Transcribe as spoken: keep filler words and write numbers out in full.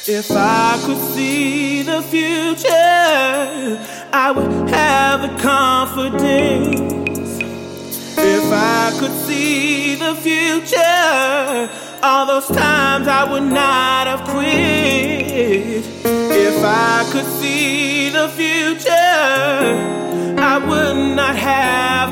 If I could see the future, I would have the confidence. If I could see the future, all those times I would not have quit. If I could see the future, I would not have